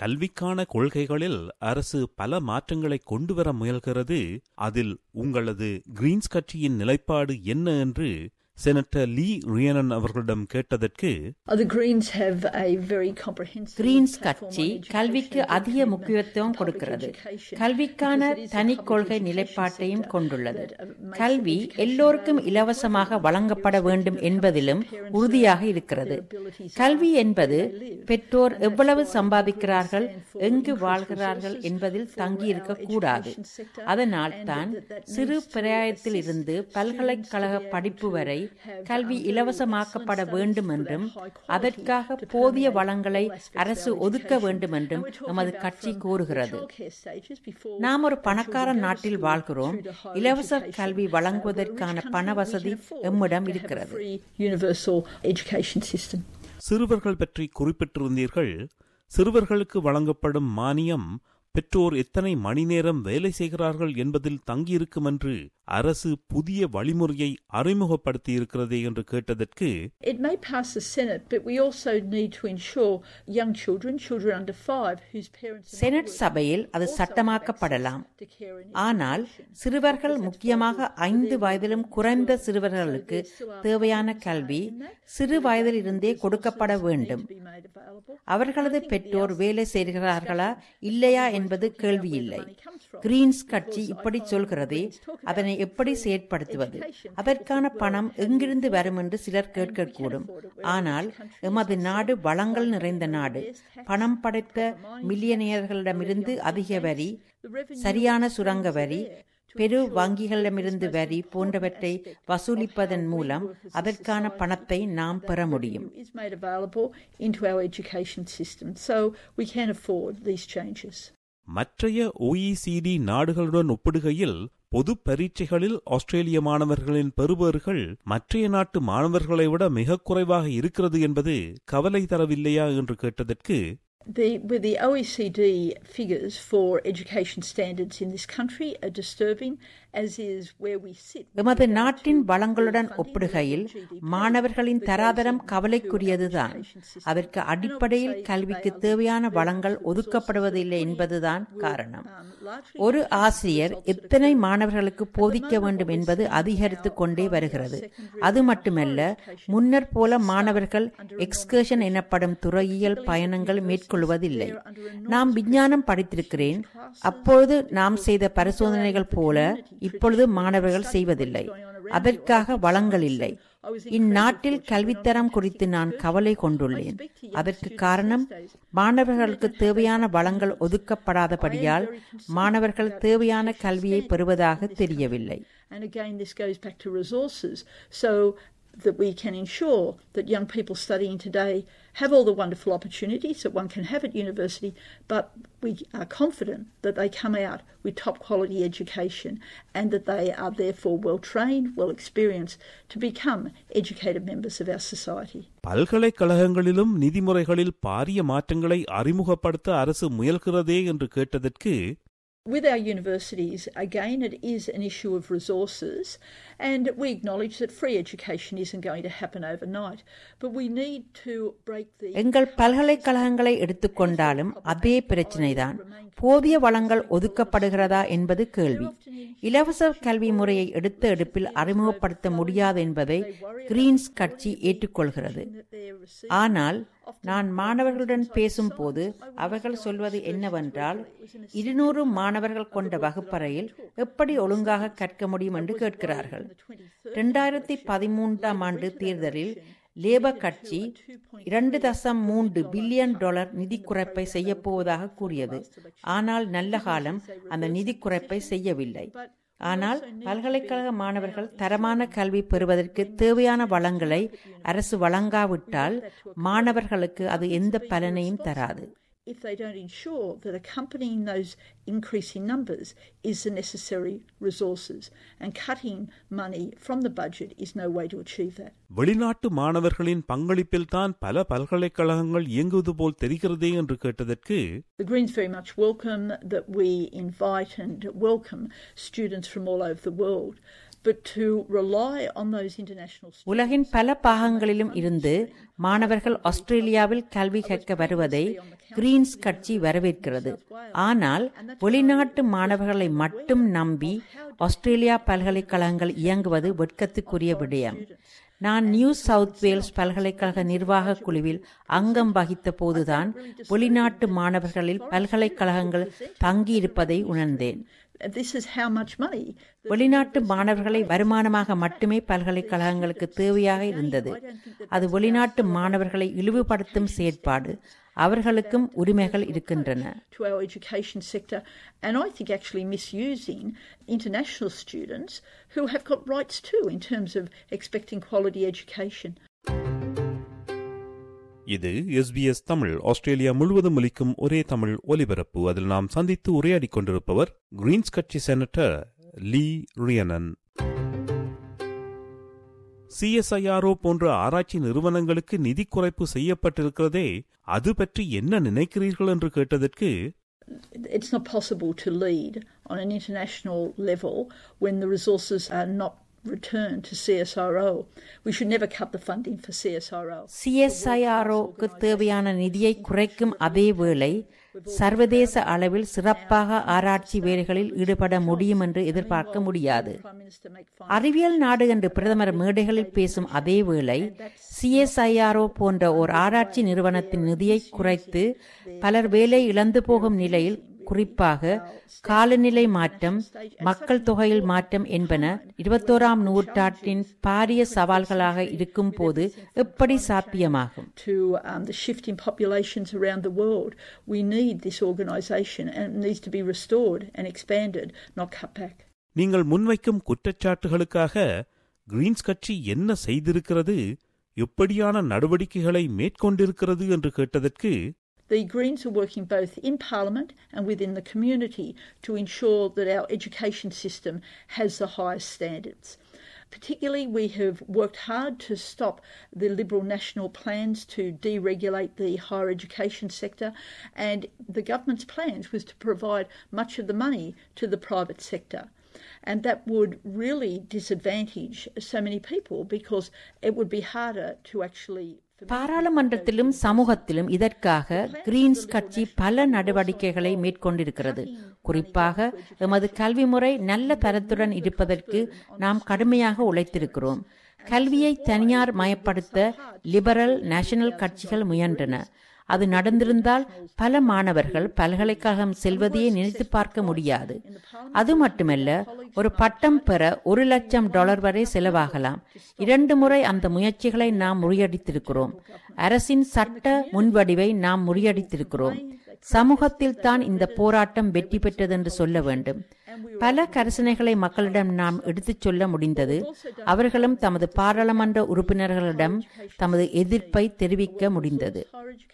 கல்விக்கான கொள்கைகளில் அரசு பல மாற்றங்களை கொண்டுவர முயல்கிறது. அதில் உங்களது கிரீன்ஸ் கட்சியின் நிலைப்பாடு என்ன என்று செனட்டர் லீ ரியனன் அவர்களிடம் கேட்டதற்கு, கிரீன்ஸ் கட்சி கல்விக்கு அதிக முக்கியத்துவம் கொடுக்கிறது. கல்விக்கான தனி கொள்கை நிலைப்பாட்டையும் கொண்டுள்ளது. கல்வி எல்லோருக்கும் இலவசமாக வழங்கப்பட வேண்டும் என்பதிலும் உறுதியாக இருக்கிறது. கல்வி என்பது பெற்றோர் எவ்வளவு சம்பாதிக்கிறார்கள், எங்கு வாழ்கிறார்கள் என்பதில் தங்கியிருக்க கூடாது. அதனால் தான் சிறு பிராயத்தில் இருந்து பல்கலைக்கழக படிப்பு வரை கல்வி இலவசமாக்கப்பட வேண்டும் என்றும் அதற்காக போதிய வளங்களை அரசு ஒதுக்க வேண்டும் என்றும் நமது கட்சி கூறுகிறது. நாம் ஒரு பணக்கார நாட்டில் வாழ்கிறோம். இலவச கல்வி வழங்குவதற்கான பண வசதி எம்மிடம் இருக்கிறது. சிறுவர்கள் பற்றி குறிப்பிட்டிருந்தீர்கள். சிறுவர்களுக்கு வழங்கப்படும் மானியம் பெற்றோர் எத்தனை மணி நேரம் வேலை செய்கிறார்கள் என்பதில் தங்கியிருக்கும் என்று அரசு புதிய வழிமுறையை அறிமுகப்படுத்தியிருக்கிறதே என்று கேட்டதற்கு, செனட் சபையில் அது சட்டமாக்கப்படலாம். ஆனால் சிறுவர்கள், முக்கியமாக 5 வயதிலும் குறைந்த சிறுவர்களுக்கு தேவையான கல்வி சிறு வயதில் இருந்தே கொடுக்கப்பட வேண்டும். அவர்களது பெற்றோர் வேலை செய்கிறார்களா இல்லையா என்பது கேள்வி இல்லை. கிரீன்ஸ் கட்சி இப்படி சொல்கிறதே, அதனை எப்படி செயற்படுத்துவது? அதற்கான பணம் எங்கிருந்து வரும் என்று சிலர் கேட்கக்கூடும். ஆனால் எமது நாடு வளங்கள் நிறைந்த நாடு. பணம் படைத்த மில்லியனியர்களிடமிருந்து அதிக வரி, சரியான சுரங்க வரி, பெரு வங்கிகளிடமிருந்து வரி போன்றவற்றை வசூலிப்பதன் மூலம் அதற்கான பணத்தை நாம் பெற முடியும். மற்றைய OECD நாடுகளுடன் ஒப்பிடுகையில் பொது பரீட்சைகளில் ஆஸ்திரேலிய மாணவர்களின் பெறுபேறுகள் மற்றைய நாட்டு மாணவர்களை விட மிக குறைவாக இருக்கிறது என்பது கவலை தரவில்லையா என்று கேட்டதற்கு, With the OECD figures for education standards in this country are disturbing, as is where we sit. எமது நாட்டின் வளங்களுடன் ஒப்பிடுகையில் மாணவர்களின் தராதரம் கவலைக்குரியதுதான். அதற்கு அடிப்படையில் கல்விக்கு தேவையான வளங்கள் ஒதுக்கப்படுவதில்லை என்பதுதான் காரணம். ஒரு ஆசிரியர் எத்தனை மாணவர்களுக்கு போதிக்க வேண்டும் என்பது அதிகரித்துக் கொண்டே வருகிறது. அது மட்டுமல்ல, முன்னர் போல மாணவர்கள் எக்ஸ்கர்ஷன் எனப்படும் துறையியல் பயணங்கள் கொள்வதில்லை. நாம் விஞ்ஞானம் படித்திருக்கிறேன். அப்பொழுது நாம் செய்த பரிசோதனைகள் போல இப்பொழுது மாணவர்கள் செய்வதில்லை. அதற்காக வளங்கள் இல்லை. இந்நாட்டில் கல்வித்தரம் குறித்து நான் கவலை கொண்டுள்ளேன். அதற்கு காரணம், மாணவர்களுக்கு தேவையான வளங்கள் ஒதுக்கப்படாதபடியால் மாணவர்கள் தேவையான கல்வியை பெறுவதாக தெரியவில்லை. That we can ensure that young people studying today have all the wonderful opportunities that one can have at university, but we are confident that they come out with top quality education and that they are therefore well trained, well experienced to become educated members of our society. பல்கலைக்கழகங்களிலும் நிதிமுறைகளில் பாரிய மாற்றங்களை அறிமுகப்படுத்த அரசு முயல்கிறதே என்று கேட்டதற்கு, with our universities, again, it is an issue of resources, and we acknowledge that free education isn't going to happen overnight, but we need to break the... எங்கள் பல்கலைக்கழகங்களை எடுத்துக்கொண்டாலும் அதே பிரச்சினைதான். போதிய வளங்கள் ஒதுக்கப்படுகிறதா என்பது கேள்வி. இலவச கல்வி முறையை எடுத்த எடுப்பில் அறிமுகப்படுத்த முடியாது என்பதை கிரீன்ஸ் கட்சி ஏற்றுக்கொள்கிறது. ஆனால் நான் மாணவர்களுடன் பேசும்போது அவர்கள் சொல்வது என்னவென்றால், 200 மாணவர்கள் கொண்ட வகுப்பறையில் எப்படி ஒழுங்காக கற்க முடியும் என்று கேட்கிறார்கள். 2013ஆம் ஆண்டு தேர்தலில் லேபர் கட்சி $2.3 பில்லியன் நிதி குறைப்பை செய்ய போவதாக கூறியது. ஆனால் நல்ல காலம் அந்த நிதி குறைப்பை செய்யவில்லை. ஆனால் பல்கலைக்கழக மாணவர்கள் தரமான கல்வி பெறுவதற்கு தேவையான வளங்களை அரசு வழங்காவிட்டால் மாணவர்களுக்கு அது எந்த பலனையும் தராது. If they don't ensure that accompanying those increasing numbers is the necessary resources, and cutting money from the budget is no way to achieve that. வெளிநாட்டு மாணவர்களின் பங்களிப்பில் தான் பல பல்கலைக்கழகங்கள் இயங்குவது போல் தெரிகிறதே என்று கேட்டதற்கு, The Greens very much welcome that we invite and welcome students from all over the world. but to rely on those international students. உலகின் பல பாகங்களிலும் இருந்து மாணவர்கள் ஆஸ்திரேலியாவில் கல்வி கற்க வருவதை கிரீன்ஸ் கட்சி வரவேற்கிறது. ஆனால் வெளிநாட்டு மாணவர்களை மட்டும் நம்பி ஆஸ்திரேலியா பல்கலைக்கழகங்கள் இயங்குவது வெட்கத்துக்குரிய விடயம். நான் நியூ சவுத் வேல்ஸ் பல்கலைக்கழக நிர்வாக குழுவில் அங்கம் வகித்த போதுதான் வெளிநாட்டு மாணவர்களில் பல்கலைக்கழகங்கள் தங்கியிருப்பதை உணர்ந்தேன். This is how much money. வெளிநாட்டு மாணவர்களை வருமானமாக மட்டுமே பல்கலைக்கழகங்களுக்கு தேவையாக இருந்தது. அது வெளிநாட்டு மாணவர்களை இழிவுபடுத்தும் செயற்பாடு. அவர்களுக்கும் உரிமைகள் இருக்கின்றன. To our education sector, and I think actually misusing international students who have got rights too in terms of expecting quality education. இது SBS தமிழ் ஆஸ்திரேலியா முழுவதும் ஒலிக்கும் ஒரே தமிழ் ஒலிபரப்பு. அதில் நாம் சந்தித்து உரையாடிக் கொண்டிருப்பவர் கிரீன்ஸ் கட்சி செனட்டர் லீ ரியனன். CSIRO போன்ற ஆராய்ச்சி நிறுவனங்களுக்கு நிதி குறைப்பு செய்யப்பட்டிருக்கிறதே, அது பற்றி என்ன நினைக்கிறீர்கள் என்று கேட்டதற்கு, It's not possible to lead on an international level when the resources are not returned to CSIRO. We should never cut the funding for CSIRO. CSIRO-க்கு தேவையான நிதியை குறைக்கும் அதே வேளை சர்வதேச அளவில் சிறப்பாக ஆராய்ச்சி வேலைகளில் ஈடுபட முடியும் என்று எதிர்பார்க்க முடியாது. அறிவியல் நாடு என்று பிரதமர் மேடைகளில் பேசும் அதே வேளை CSIRO போன்ற ஓர் ஆராய்ச்சி நிறுவனத்தின் நிதியை குறைத்து பலர் வேலை இழந்து போகும் நிலையில், குறிப்பாக காலநிலை மாற்றம், மக்கள் தொகையில் மாற்றம் என்பன 21ஆம் நூற்றாண்டின் பாரிய சவால்களாக இருக்கும் போது எப்படி சாத்தியமாகும்? To the shift in populations around the world, we need this organisation and it needs to be restored and expanded, not cut back. நீங்கள் முன்வைக்கும் குற்றச்சாட்டுகளுக்காக கிரீன்ஸ் கட்சி என்ன செய்திருக்கிறது, எப்படியான நடவடிக்கைகளை மேற்கொண்டிருக்கிறது என்று கேட்டதற்கு, The Greens are working both in Parliament and within the community to ensure that our education system has the highest standards. Particularly, we have worked hard to stop the Liberal national plans to deregulate the higher education sector, and the government's plans was to provide much of the money to the private sector. And that would really disadvantage so many people because it would be harder to actually... பாராளுமன்றத்திலும் சமூகத்திலும் இதற்காக Green's கட்சி பல நடவடிக்கைகளை மேற்கொண்டிருக்கிறது. குறிப்பாக எமது கல்வி முறை நல்ல தரத்துடன் இருப்பதற்கு நாம் கடுமையாக உழைத்திருக்கிறோம். கல்வியை தனியார் மயப்படுத்த லிபரல் நேஷனல் கட்சிகள் முயன்றன. அது நடந்திருந்தால் பல மாணவர்கள் பல்கலைக்கழகம் செல்வதையே நினைத்து பார்க்க முடியாது. அது மட்டுமல்ல, ஒரு பட்டம் பெற $1,00,000 வரை செலவாகலாம். 2 முறை அந்த முயற்சிகளை நாம் முறியடித்திருக்கிறோம். அரசின் சட்ட முன்வடிவை நாம் முறியடித்திருக்கிறோம். சமூகத்தில் தான் இந்த போராட்டம் வெற்றி பெற்றதென்று சொல்ல வேண்டும். பல கரிசனைகளை மக்களிடம் நாம் எடுத்துச் சொல்ல முடிந்தது. அவர்களும் தமது பாராளுமன்ற உறுப்பினர்களிடம் தமது எதிர்ப்பை தெரிவிக்க முடிந்தது.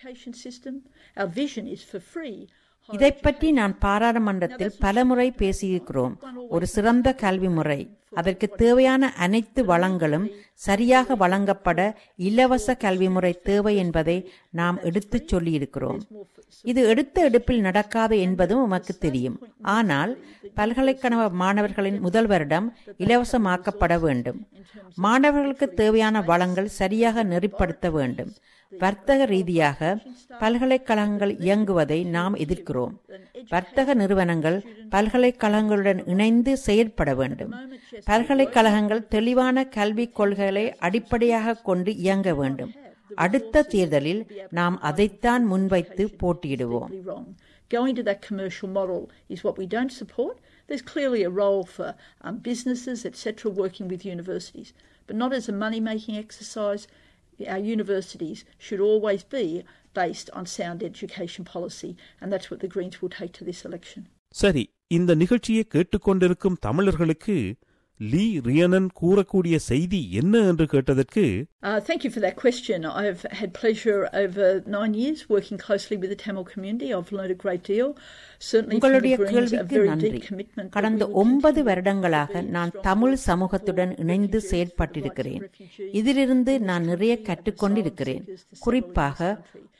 இதை பற்றி நான் பாராளுமன்றத்தில் பலமுறை பேசியிருக்கிறோம். ஒரு சிறந்த கல்வி முறை, அதற்கு தேவையான அனைத்து வளங்களும் சரியாக வழங்கப்பட இலவச கல்வி முறை தேவை என்பதை நாம் எடுத்துச் சொல்லியிருக்கிறோம். இது எடுத்த எடுப்பில் நடக்காது என்பதும் உமக்கு தெரியும். ஆனால் பல்கலைக்கழக மாணவர்களின் முதல் வருடம் இலவசமாக்கப்பட வேண்டும். மாணவர்களுக்கு தேவையான வளங்கள் சரியாக நெறிப்படுத்த வேண்டும். வர்த்தக ரீதியாக பல்கலைக்கழகங்கள் இயங்குவதை நாம் எதிர்க்கிறோம். வர்த்தக நிறுவனங்கள் பல்கலைக்கழகங்களுடன் இணைந்து செயற்பட வேண்டும். பல்கலைக்கழகங்கள் தெளிவான கல்விக் கொள்கைகளை அடிப்படையாக கொண்டு இயங்க வேண்டும். அடுத்த தேர்தலில் நாம் அதைத்தான் முன்வைத்து போட்டியிடுவோம். Going to that commercial model is what we don't support. There's clearly a role for businesses, etc., working with universities, but not as a money-making exercise. Our universities should always be based on sound education policy, and that's what the Greens will take to this election. சரி, இந்த நிகழ்ச்சியை கேட்டுக்கொண்டிருக்கும் தமிழர்களுக்கு லீ ரியனன் கூறக்கூடிய செய்தி என்ன என்று கேட்டதற்கு, Thank you for that question. I've had pleasure over 9 years working closely with the Tamil community. I've learned a great deal. Certainly from the Greens, a very deep commitment. கடந்த 9 வருடங்களாக நான் தமிழ் சமூகத்துடன் இணைந்து செயற்பட்டிருக்கிறேன். இதிலிருந்து நான் நிறைய கற்றுக்கொண்டிருக்கிறேன். குறிப்பாக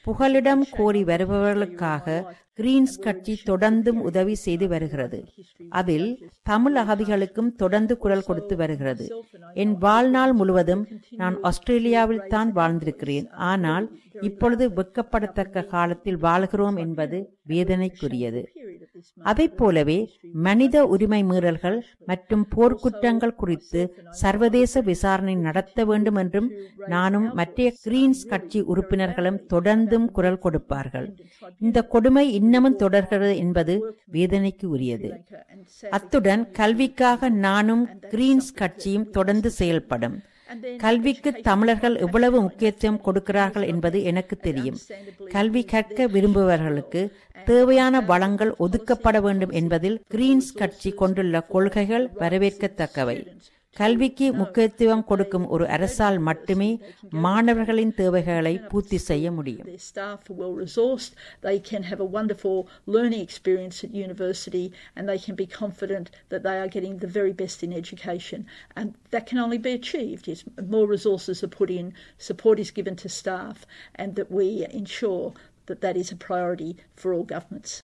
புகலிடம் கோரி வருபவர்களுக்காக கிரீன்ஸ் கட்சி தொடர்ந்தும் உதவி செய்து வருகிறது. அதில் தமிழ் அகதிகளுக்கும் தொடர்ந்து குரல் கொடுத்து வருகிறது. என் வாழ்நாள் முழுவதும் நான் ஆஸ்திரேலியாவில் தான் வாழ்ந்திருக்கிறேன். ஆனால் இப்பொழுது வெட்கப்படத்தக்க காலத்தில் வாழ்கிறோம் என்பது வேதனைக்குரியது. அதைப் போலவே மனித உரிமை மீறல்கள் மற்றும் போர்க்குற்றங்கள் குறித்து சர்வதேச விசாரணை நடத்த வேண்டும் என்றும் நானும் மற்ற கிரீன்ஸ் கட்சி உறுப்பினர்களும் தொடர்ந்தும் குரல் கொடுப்பார்கள். இந்த கொடுமை இன்னமும் தொடர்கிறது என்பது வேதனைக்கு உரியது. அத்துடன் கல்விக்காக நானும் கிரீன்ஸ் கட்சியும் தொடர்ந்து செயல்படும். கல்விக்கு தமிழர்கள் எவ்வளவு முக்கியத்துவம் கொடுக்கிறார்கள் என்பது எனக்கு தெரியும். கல்வி கற்க விரும்புபவர்களுக்கு தேவையான வளங்கள் ஒதுக்கப்பட வேண்டும் என்பதில் கிரீன்ஸ் கட்சி கொண்டுள்ள கொள்கைகள் வரவேற்கத்தக்கவை. கல்விக்கு முக்கியத்துவம் கொடுக்கும் ஒரு அரசால் மட்டுமே மாணவர்களின் தேவைகளை பூர்த்தி செய்ய முடியும். Their staff are well resourced, they can have a wonderful learning experience at university, and they can be confident that they are getting the very best in education. And that can only be achieved if more resources are put in, support is given to staff, and that we ensure that that is a priority for all governments.